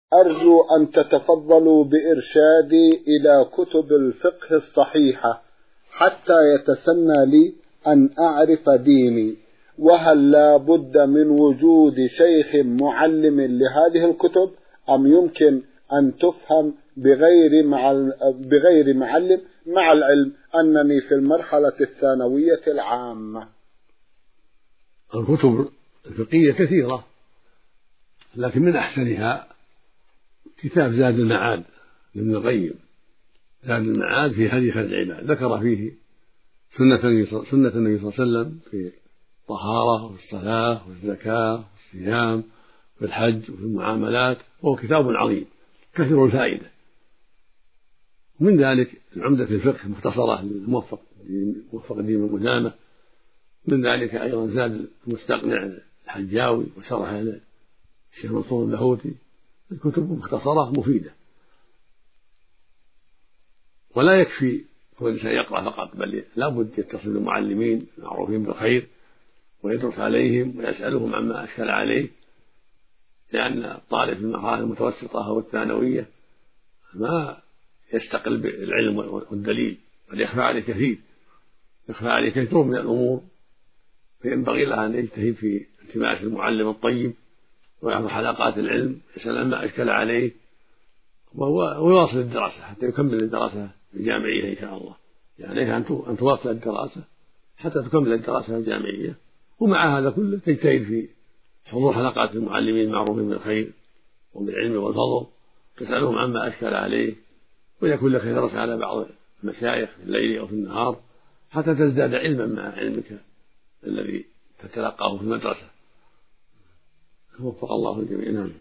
أرجو أن تتفضلوا بإرشادي إلى كتب الفقه الصحيحة حتى يتسنى لي أن أعرف ديني، وهل لا بد من وجود شيخ معلم لهذه الكتب أم يمكن أن تفهم بغير معلم، مع العلم أنني في المرحلة الثانوية العامة؟ الكتب الفقهية كثيرة، لكن من أحسنها كتاب زاد المعاد لابن القيم. زاد المعاد في هدي خير العباد، ذكر فيه سنة النبي صلى الله عليه وسلم في الطهارة وفي الصلاة وفي الزكاة وفي الصيام وفي الحج وفي المعاملات، وهو كتاب عظيم كثير الفائدة. ومن ذلك العمدة في الفقه مختصرة للموفق الدين بن قدامة. من ذلك أيضا زاد المستقنع الحجاوي وشرحه الشيخ منصور اللاهوتي. الكتب مختصرة مفيدة، ولا يكفي كل إنسان يقرأ فقط، بل لا بد يتصل بالمعلمين المعروفين بالخير ويدرس عليهم ويسألهم عما أشكل عليه، لأن الطالب في المرحلة المتوسطة أو الثانوية ما يستقل بالعلم والدليل، بل يخفى عليه كثير من الأمور، فينبغي له أن يجتهد في التماس المعلم الطيب ويحضر حلقات العلم يسأل عما أشكل عليه ويواصل الدراسة حتى يكمل الدراسة الجامعية إن شاء الله. يعني عليك أن تواصل الدراسة حتى تكمل الدراسة الجامعية، ومع هذا كله تجتهد في حضور حلقات المعلمين المعروفين بالخير وبالعلم والفضل، تسألهم عما أشكل عليه، ويكون لك درس على بعض المشايخ في الليل أو في النهار حتى تزداد علما مع علمك الذي تتلقاه في المدرسة. وفق الله الجميع.